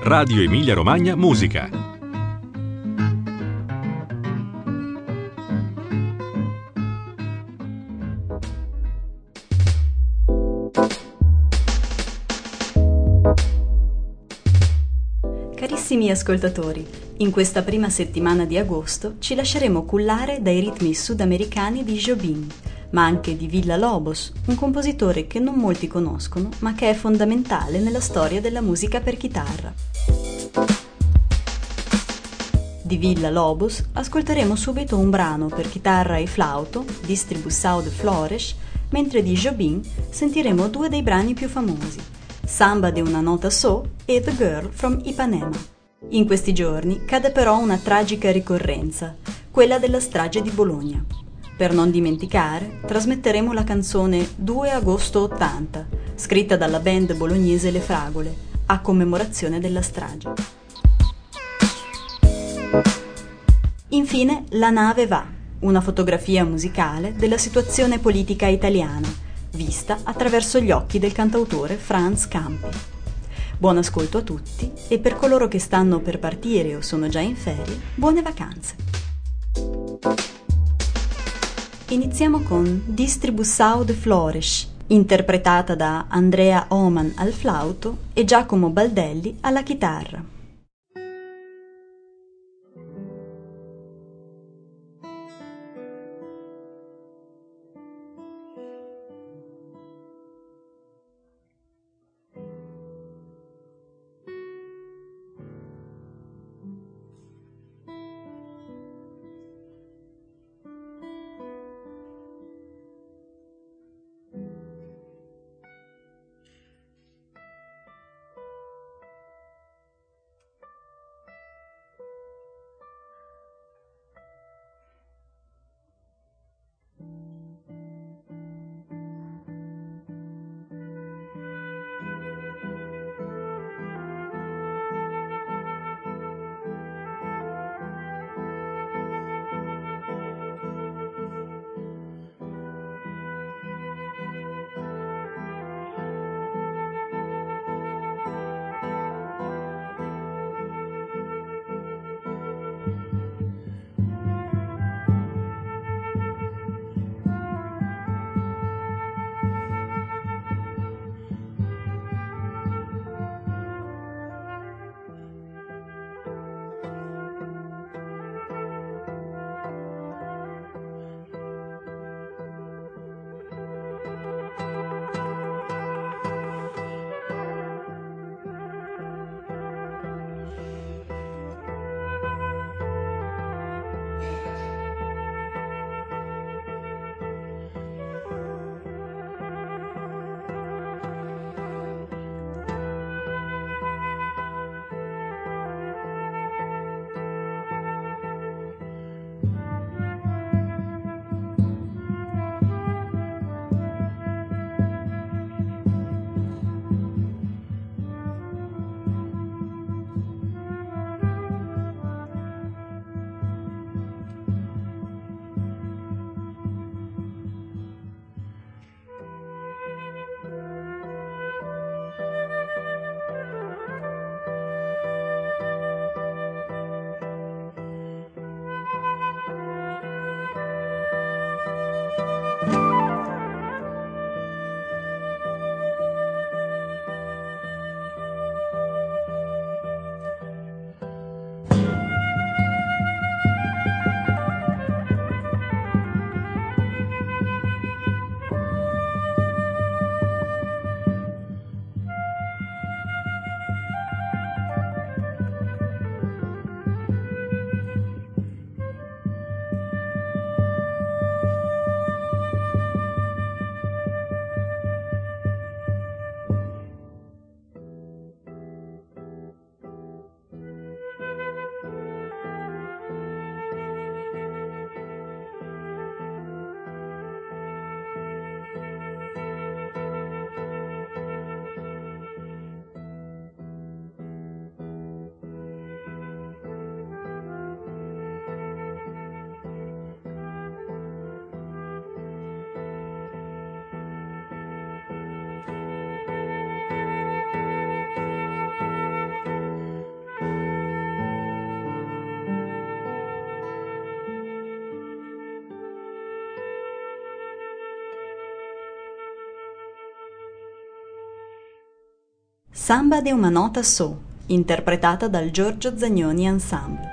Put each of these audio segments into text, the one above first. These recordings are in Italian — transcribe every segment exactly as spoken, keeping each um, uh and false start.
Radio Emilia Romagna Musica. Carissimi ascoltatori, in questa prima settimana di agosto ci lasceremo cullare dai ritmi sudamericani di Jobim, ma anche di Villa-Lobos, un compositore che non molti conoscono, ma che è fondamentale nella storia della musica per chitarra. Di Villa-Lobos ascolteremo subito un brano per chitarra e flauto, Distribuição de Flores, mentre di Jobim sentiremo due dei brani più famosi, Samba de una nota so e The Girl from Ipanema. In questi giorni cade però una tragica ricorrenza, quella della strage di Bologna. Per non dimenticare, trasmetteremo la canzone due agosto ottanta, scritta dalla band bolognese Le Fragole, a commemorazione della strage. Infine, La nave va, una fotografia musicale della situazione politica italiana, vista attraverso gli occhi del cantautore Franz Campi. Buon ascolto a tutti e per coloro che stanno per partire o sono già in ferie, buone vacanze! Iniziamo con Distribuição de Flores, interpretata da Andrea Oman al flauto e Giacomo Baldelli alla chitarra. Samba de una nota so, interpretata dal Giorgio Zagnoni Ensemble.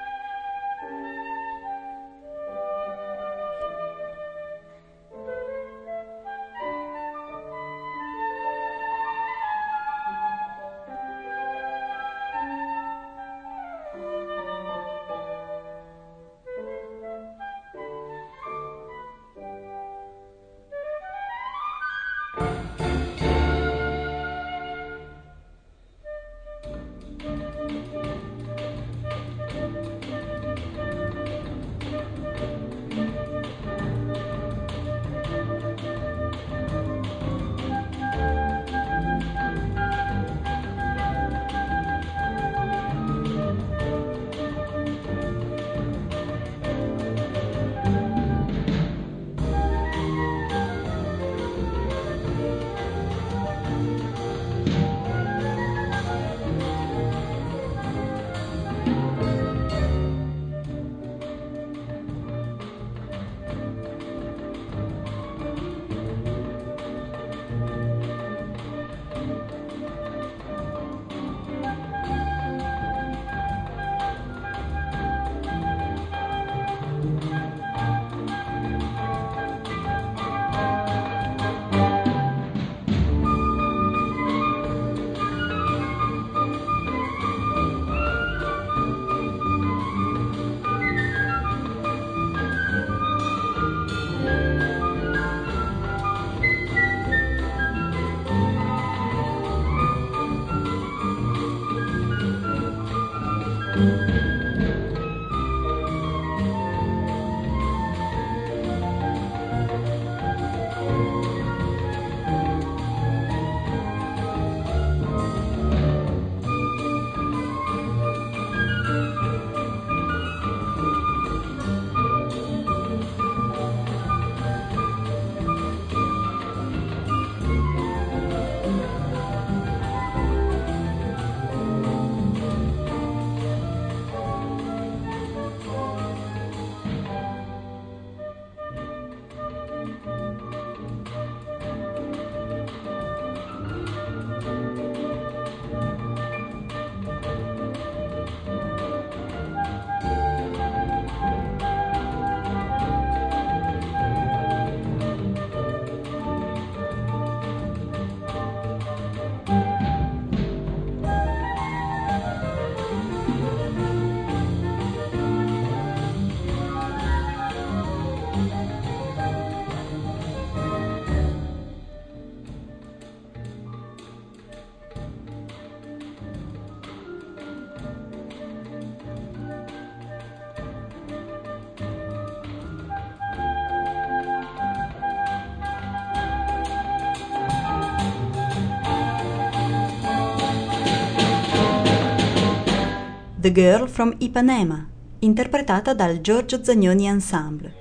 The Girl from Ipanema, interpretata dal Giorgio Zagnoni Ensemble.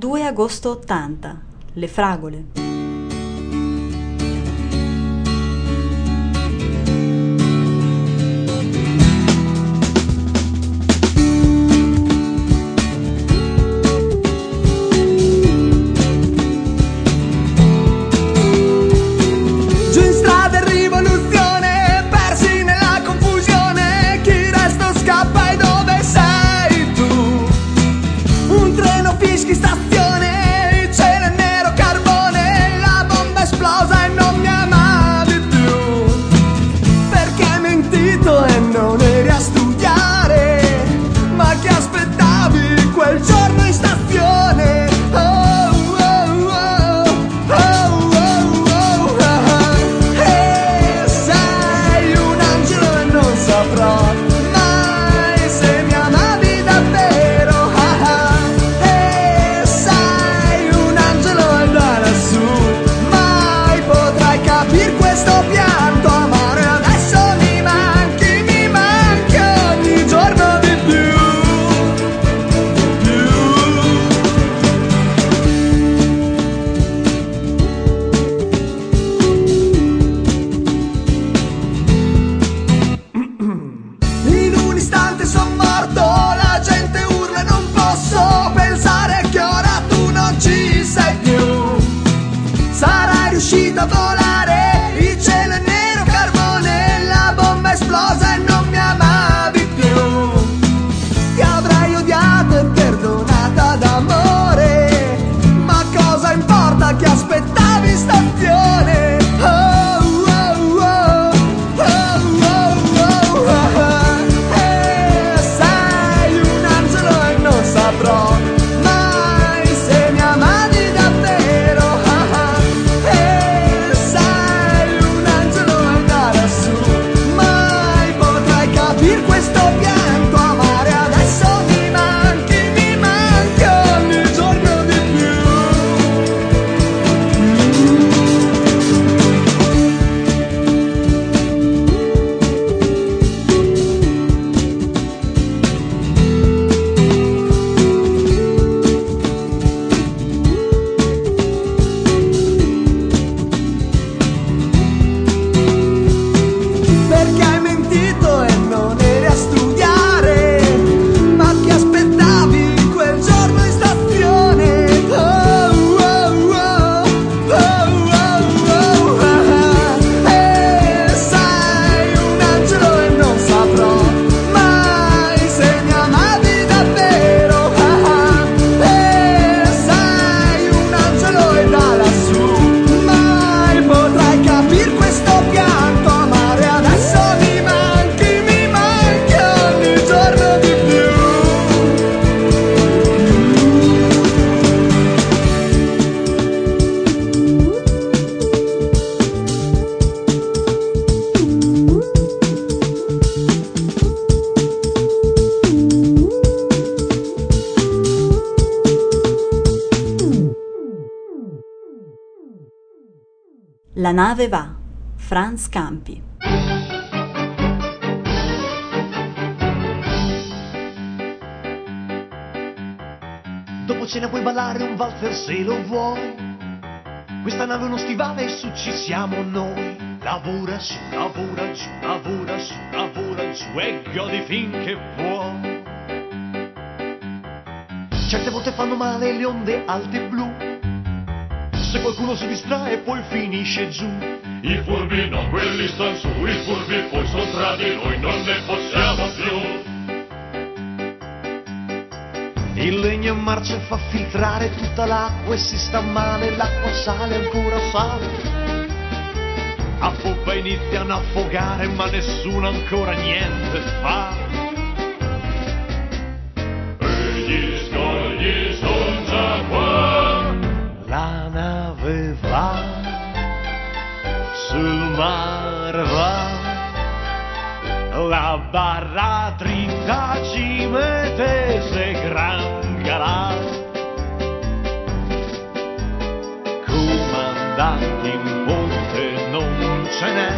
due agosto ottanta, Le fragole. Stazione, il cielo è nero carbone, la bomba esplosa e non mi amavi più, perché hai mentito e non eri a studiare, ma che aspettavi quel giorno in stazione. Oh, oh, oh, oh, oh, oh, oh. E sei un angelo e non saprò mai se mi amavi davvero. Per questo pianto, amore, adesso mi manchi, mi manchi ogni giorno di più, più. In un istante son morto, la gente urla e non posso pensare che ora tu non ci sei più. Sarai riuscito a volare, il cielo è nero carbone, la bomba è esplosa e non mi amavi più. Ti avrei odiato e perdonata d'amore, ma cosa importa che aspettavi in stazione? Oh, oh, oh, oh, oh, oh, oh. E sei un angelo e non saprò mai se mi amavi davvero. Per questo pianto, amare, adesso mi manchi, mi manchi ogni giorno di più. Perché hai mentito e non eri a studiare, ma che aspettavi quel giorno in stazione. Oh, oh, oh, oh, oh, oh, oh. E sei un angelo e non saprò mai se mi amavi davvero. E sei un angelo e da lassù mai potrai capire questo pianto, amare, adesso mi manchi, mi manchi ogni giorno di più. La nave va, Franz Campi. Dopo cena puoi ballare un valzer se lo vuoi. Questa nave è uno stivale e su ci siamo noi. Lavora su, lavora giù, lavora su, lavora giù e godi finché puoi. Certe volte fanno male le onde alte e blu. Se qualcuno si distrae poi finisce giù. I furbi no, quelli stan su, i furbi poi sono tra di noi, non ne possiamo più. Il legno in marcia fa filtrare tutta l'acqua e si sta male, l'acqua sale, ancora sale. A poppa iniziano a affogare ma nessuno ancora niente fa. E gli scogli son già qua. La nave va, sul mar va, la barra dritta ci mette se gran galà. Comandanti in ponte non ce n'è,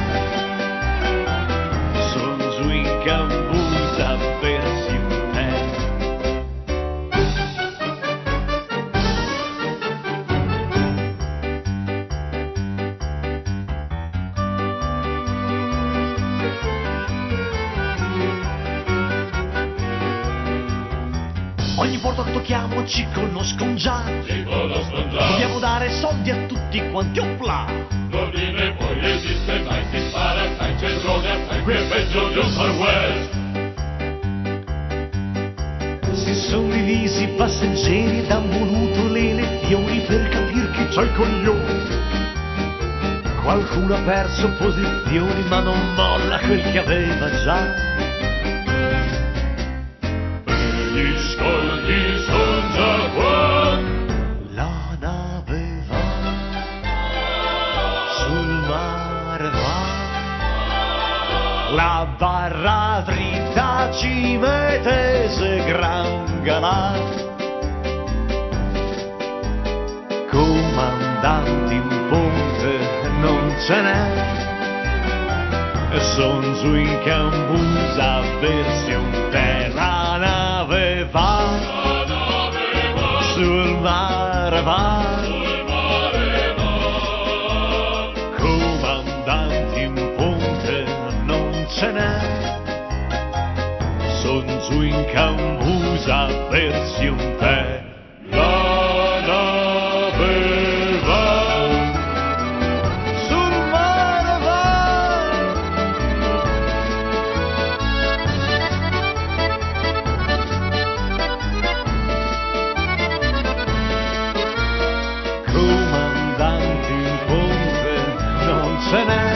son giù in cambus a bersi un tè. loro ci conoscono già. Ci conoscono già. Dobbiamo dare soldi a tutti quanti, opla. L'ordine poi esiste mai, si spara, sai, c'è drone, assai, qui è peggio di un Far West. Si sono divisi i passeggeri ed han voluto le elezioni per capire chi c'ha il coglione. Qualcuno ha perso posizioni ma non molla quel che aveva già. Gli scogli son già qua. La nave va, sul mare va, la barra dritta ci mette se gran galà. Comandanti in ponte non ce n'è, son su in Cambusa versi un tè. La nave va, La nave va, sul mare va, sul mare va. comandanti in ponte non ce n'è, son su in Cambusa versi un tè. La nave va, sul mare va, comandanti in ponte non ce n'è,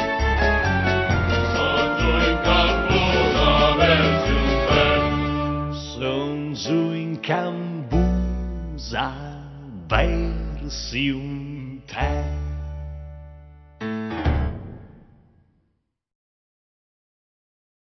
Son giù in Cambusa versi un tè. son su in Cambusa versi un tè.